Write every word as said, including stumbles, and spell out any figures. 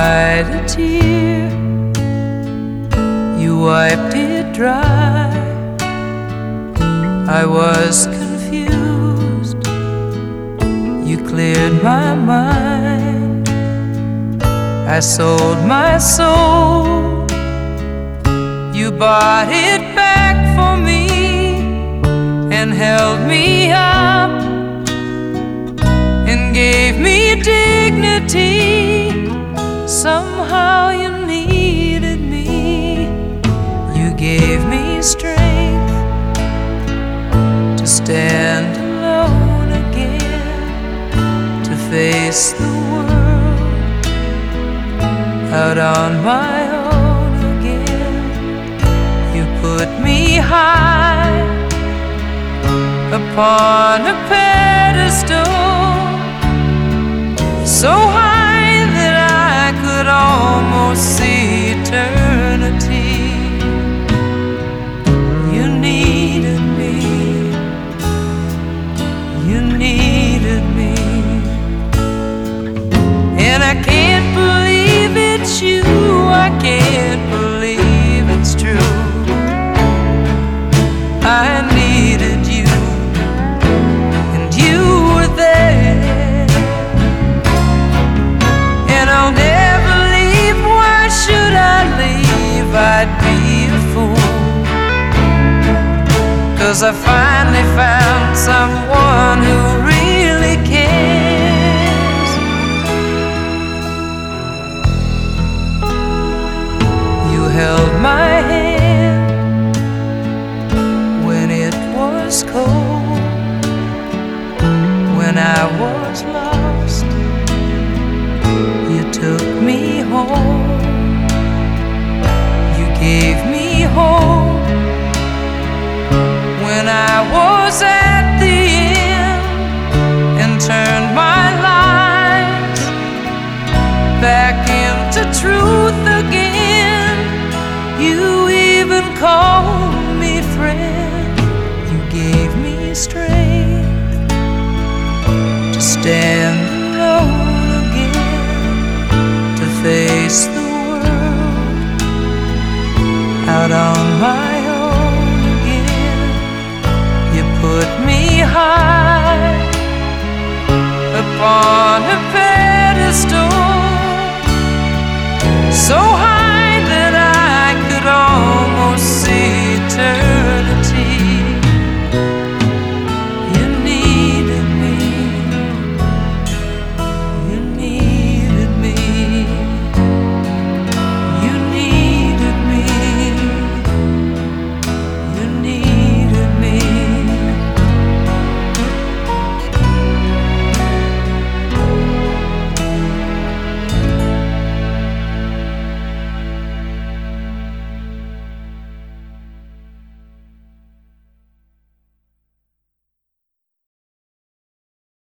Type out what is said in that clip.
cried a tear, you wiped it dry. I was confused, you cleared my mind. I sold my soul, you bought it back for me and held me up and gave me dignity. Somehow you needed me, you gave me strength to stand alone again, to face the world out on my own again. You put me high upon a pedestal, so high that I could almost see eternity. You needed me, you needed me, and I can't believe it's you, I can't believe it's true. I needed you, and you were there, and I'll never leave. Why should I leave? I'd be a fool, 'cause I finally found someone who really cares. You held my hand when it was cold, when I was lost. You took me home, you gave me hope when I was at the end, and turned my life back into truth again. You even called me friend, you gave me strength to stand alone again, to face the world out on my own again. You put me high upon a pedestal, so high that I could almost see eternity.